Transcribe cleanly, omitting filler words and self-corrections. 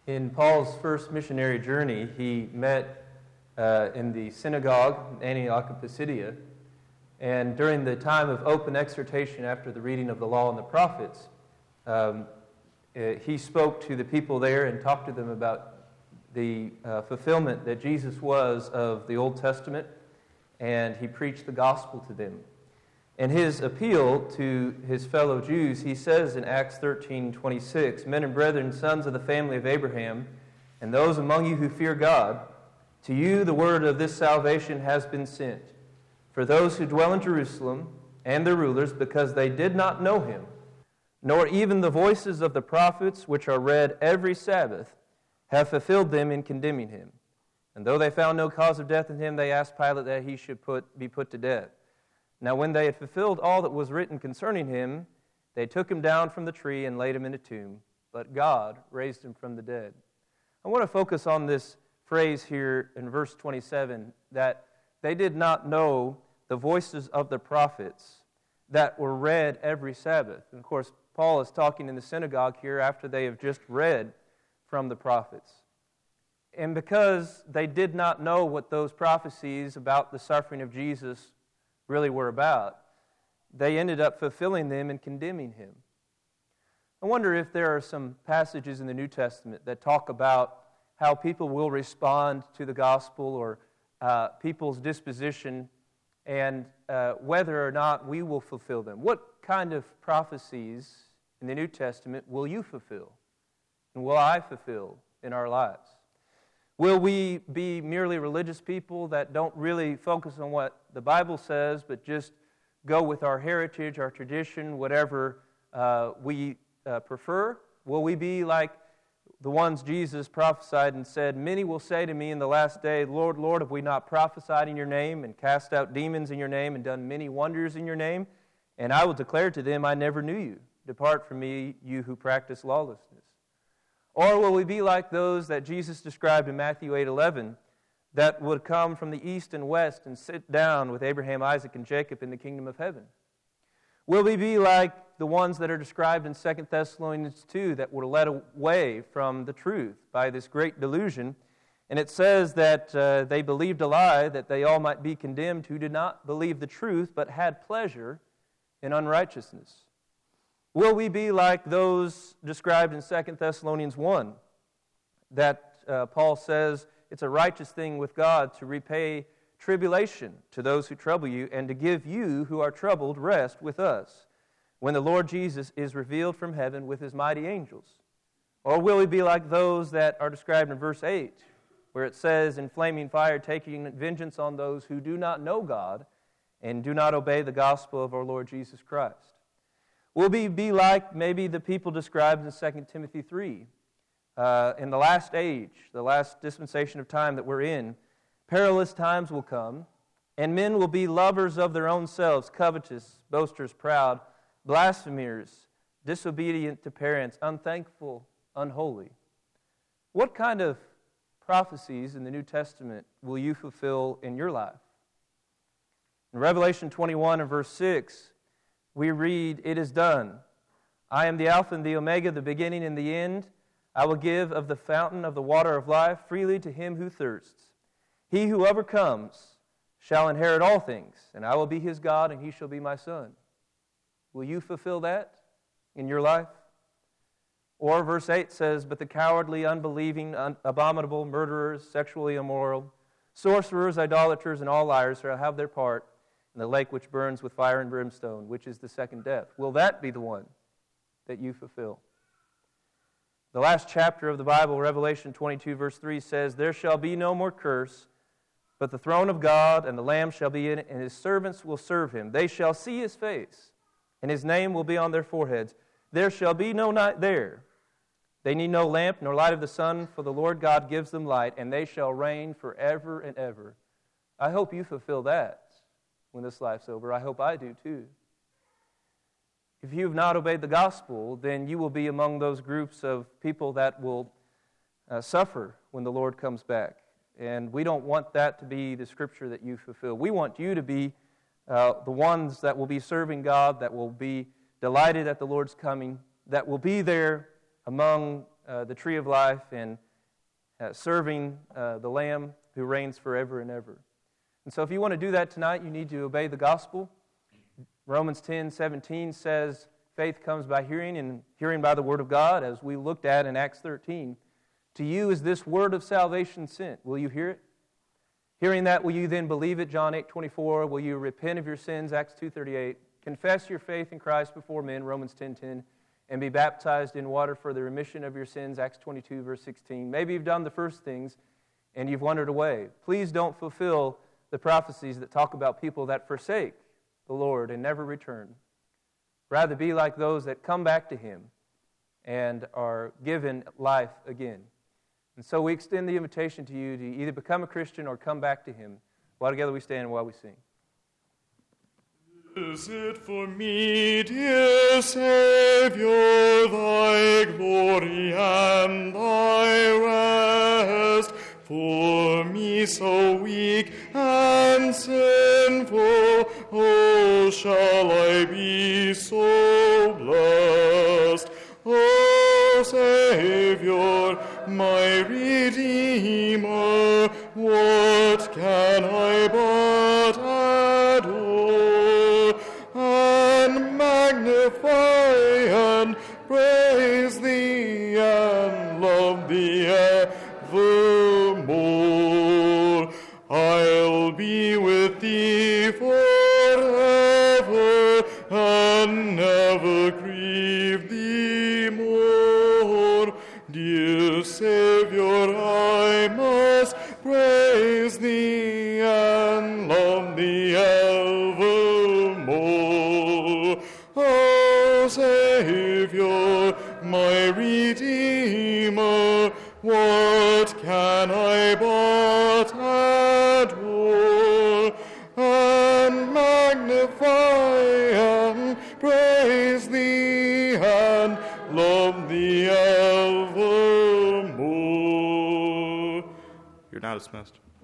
In Paul's first missionary journey, he met in the synagogue in Antioch of Pisidia, and during the time of open exhortation after the reading of the law and the prophets, he spoke to the people there and talked to them about the fulfillment that Jesus was of the Old Testament, and he preached the gospel to them. In his appeal to his fellow Jews, he says in Acts 13:26, "Men and brethren, sons of the family of Abraham, and those among you who fear God, to you the word of this salvation has been sent. For those who dwell in Jerusalem and their rulers, because they did not know him, nor even the voices of the prophets which are read every Sabbath, have fulfilled them in condemning him. And though they found no cause of death in him, they asked Pilate that he should be put to death. Now when they had fulfilled all that was written concerning him, they took him down from the tree and laid him in a tomb. But God raised him from the dead." I want to focus on this phrase here in verse 27, that they did not know the voices of the prophets that were read every Sabbath. And of course, Paul is talking in the synagogue here after they have just read from the prophets. And because they did not know what those prophecies about the suffering of Jesus really were about, they ended up fulfilling them and condemning him. I wonder if there are some passages in the New Testament that talk about how people will respond to the gospel or people's disposition and whether or not we will fulfill them. What kind of prophecies in the New Testament will you fulfill? And will I fulfill in our lives? Will we be merely religious people that don't really focus on what the Bible says, but just go with our heritage, our tradition, whatever we prefer? Will we be like the ones Jesus prophesied and said, "Many will say to me in the last day, Lord, Lord, have we not prophesied in your name and cast out demons in your name and done many wonders in your name? And I will declare to them, I never knew you. Depart from me, you who practice lawlessness." Or will we be like those that Jesus described in Matthew 8:11, that would come from the east and west and sit down with Abraham, Isaac, and Jacob in the kingdom of heaven? Will we be like the ones that are described in 2 Thessalonians 2 that were led away from the truth by this great delusion? And it says that they believed a lie, that they all might be condemned who did not believe the truth, but had pleasure in unrighteousness. Will we be like those described in 2 Thessalonians 1, that Paul says it's a righteous thing with God to repay tribulation to those who trouble you and to give you who are troubled rest with us when the Lord Jesus is revealed from heaven with his mighty angels? Or will we be like those that are described in verse 8, where it says, "In flaming fire taking vengeance on those who do not know God and do not obey the gospel of our Lord Jesus Christ"? Will we be like maybe the people described in 2 Timothy 3? In the last age, the last dispensation of time that we're in, perilous times will come, and men will be lovers of their own selves, covetous, boasters, proud, blasphemers, disobedient to parents, unthankful, unholy. What kind of prophecies in the New Testament will you fulfill in your life? In Revelation 21 and verse 6, we read, "It is done. I am the Alpha and the Omega, the beginning and the end. I will give of the fountain of the water of life freely to him who thirsts. He who overcomes shall inherit all things, and I will be his God, and he shall be my son." Will you fulfill that in your life? Or verse 8 says, "But the cowardly, unbelieving, abominable, murderers, sexually immoral, sorcerers, idolaters, and all liars shall have their part in the lake which burns with fire and brimstone, which is the second death." Will that be the one that you fulfill? The last chapter of the Bible, Revelation 22, verse 3 says, "There shall be no more curse, but the throne of God and the Lamb shall be in it, and his servants will serve him. They shall see his face, and his name will be on their foreheads. There shall be no night there. They need no lamp nor light of the sun, for the Lord God gives them light, and they shall reign forever and ever." I hope you fulfill that when this life's over. I hope I do too. If you have not obeyed the gospel, then you will be among those groups of people that will suffer when the Lord comes back. And we don't want that to be the scripture that you fulfill. We want you to be the ones that will be serving God, that will be delighted at the Lord's coming, that will be there among the tree of life and serving the Lamb who reigns forever and ever. And so if you want to do that tonight, you need to obey the gospel. Romans 10:17 says, faith comes by hearing, and hearing by the word of God, as we looked at in Acts 13. To you is this word of salvation sent. Will you hear it? Hearing that, will you then believe it? John 8:24. Will you repent of your sins? Acts 2:38. Confess your faith in Christ before men? Romans 10:10. And be baptized in water for the remission of your sins? Acts 22, verse 16. Maybe you've done the first things and you've wandered away. Please don't fulfill the prophecies that talk about people that forsake the Lord and never return. Rather, be like those that come back to Him and are given life again. And so we extend the invitation to you to either become a Christian or come back to Him. While together we stand while we sing. Is it for me, dear Savior, thy glory and thy rest? For me so weak and sinful, oh, shall I be so blessed? Oh, Savior, my Redeemer, what can I but adore and magnify and praise Thee and love Thee evermore? I'll be with Thee forever and never grieve Thee more. Dear Savior, I must praise Thee and love Thee evermore. Oh, Savior, my Redeemer, what can I but adore and magnify and praise Thee and love Thee evermore? You're now dismissed.